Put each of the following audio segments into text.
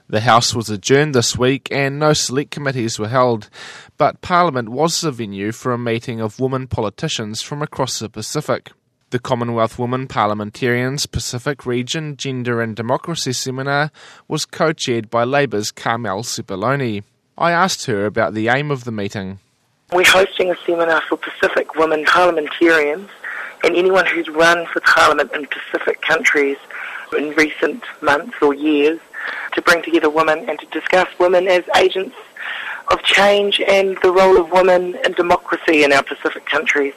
The House was adjourned this week and no select committees were held, but Parliament was the venue for a meeting of women politicians from across the Pacific. The Commonwealth Women Parliamentarians Pacific Region Gender and Democracy Seminar was co-chaired by Labour's Carmel Sepuloni. I asked her about the aim of the meeting. We're hosting a seminar for Pacific women parliamentarians and anyone who's run for Parliament in Pacific countries in recent months or years to bring together women and to discuss women as agents of change and the role of women in democracy in our Pacific countries.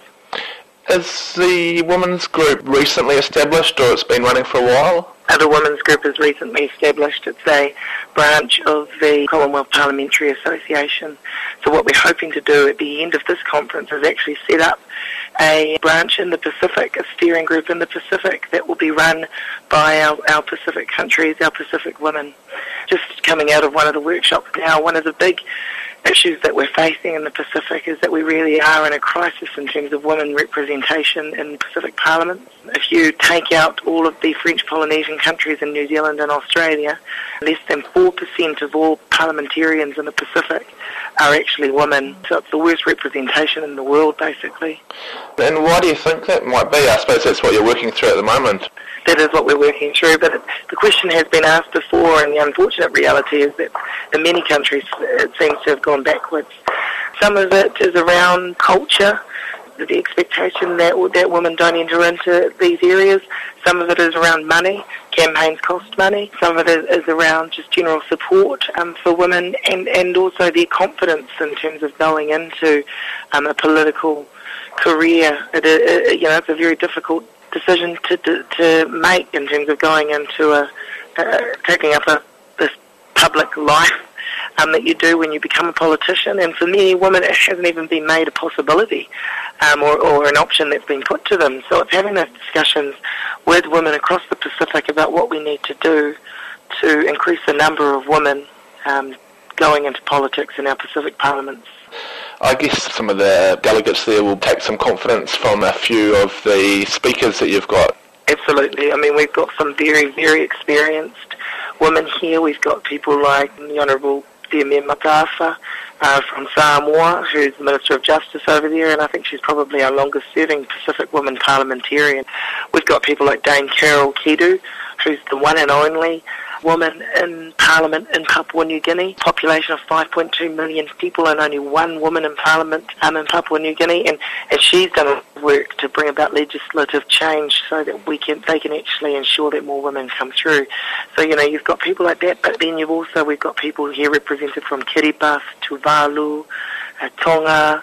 Is the women's group recently established or it's been running for a while? The women's group is recently established. It's a branch of the Commonwealth Parliamentary Association. So what we're hoping to do at the end of this conference is actually set up a branch in the Pacific, a steering group in the Pacific that will be run by our Pacific countries, our Pacific women. Just coming out of one of the workshops now, one of the big issues that we're facing in the Pacific is that we really are in a crisis in terms of women representation in Pacific parliaments. If you take out all of the French Polynesian countries in New Zealand and Australia, less than 4% of all parliamentarians in the Pacific are actually women. So it's the worst representation in the world, basically. And why do you think that might be? I suppose that's what you're working through at the moment. That is what we're working through, but the question has been asked before, and the unfortunate reality is that in many countries it seems to have gone backwards. Some of it is around culture, the expectation that women don't enter into these areas. Some of it is around money. Campaigns cost money. Some of it is around just general support for women and also their confidence in terms of going into a political career. It's a very difficult decision to make in terms of going into taking up this public life that you do when you become a politician. And for many women, it hasn't even been made a possibility or an option that's been put to them. So it's having those discussions with women across the Pacific about what we need to do to increase the number of women going into politics in our Pacific parliaments. I guess some of the delegates there will take some confidence from a few of the speakers that you've got. Absolutely. I mean, we've got some very, very experienced women here. We've got people like the Honourable Diame Matafa from Samoa, who's the Minister of Justice over there, and I think she's probably our longest-serving Pacific woman parliamentarian. We've got people like Dame Carol Kedu, who's the one and only woman in Parliament in Papua New Guinea. Population of 5.2 million people and only one woman in Parliament in Papua New Guinea, and she's done work to bring about legislative change so that they can actually ensure that more women come through. So, you've got people like that, but then we've got people here represented from Kiribati, Tuvalu, Tonga,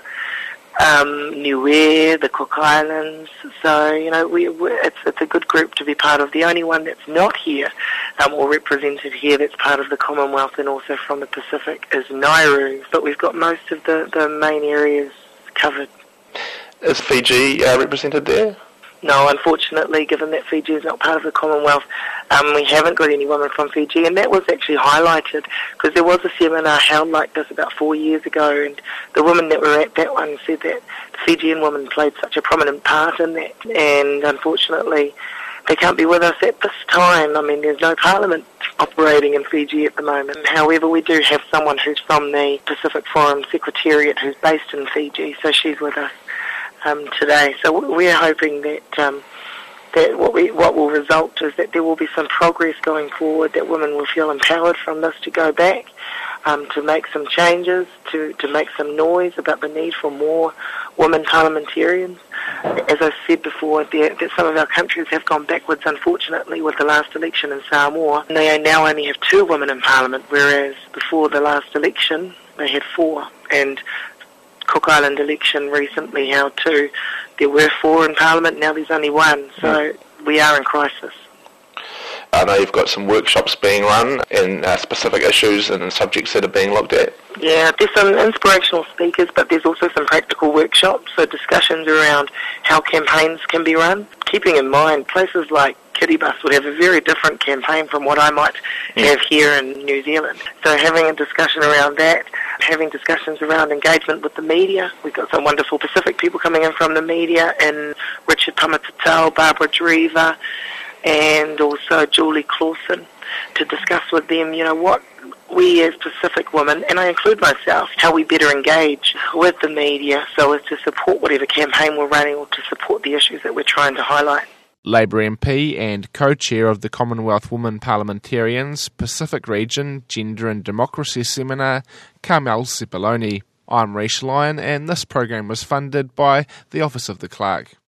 Niue, the Cook Islands. So, it's a good group to be part of. The only one that's not here or represented here that's part of the Commonwealth and also from the Pacific is Nauru. But we've got most of the main areas covered. Is Fiji represented there? No, unfortunately, given that Fiji is not part of the Commonwealth, we haven't got any women from Fiji, and that was actually highlighted because there was a seminar held like this about 4 years ago, and the women that were at that one said that the Fijian women played such a prominent part in that, and unfortunately they can't be with us at this time. I mean, there's no parliament operating in Fiji at the moment. However, we do have someone who's from the Pacific Forum Secretariat who's based in Fiji, so she's with us today. So we're hoping that what will result is that there will be some progress going forward, that women will feel empowered from this to go back, to make some changes, to make some noise about the need for more women parliamentarians. As I said before, that some of our countries have gone backwards, unfortunately, with the last election in Samoa. And they now only have 2 women in Parliament, whereas before the last election they had 4. And Cook Island election recently held 2. There were 4 in Parliament, now there's only 1. So we are in crisis. I know you've got some workshops being run and specific issues and subjects that are being looked at. Yeah, there's some inspirational speakers, but there's also some practical workshops, so discussions around how campaigns can be run. Keeping in mind, places like Kiribati would have a very different campaign from what I might have here in New Zealand. So having a discussion around that, having discussions around engagement with the media. We've got some wonderful Pacific people coming in from the media, and Richard Pamatatau, Barbara Dreva, and also Julie Clausen, to discuss with them, what we as Pacific women, and I include myself, how we better engage with the media so as to support whatever campaign we're running or to support the issues that we're trying to highlight. Labour MP and co-chair of the Commonwealth Women Parliamentarians Pacific Region Gender and Democracy Seminar, Carmel Cipollone. I'm Rhys Lyon, and this program was funded by the Office of the Clerk.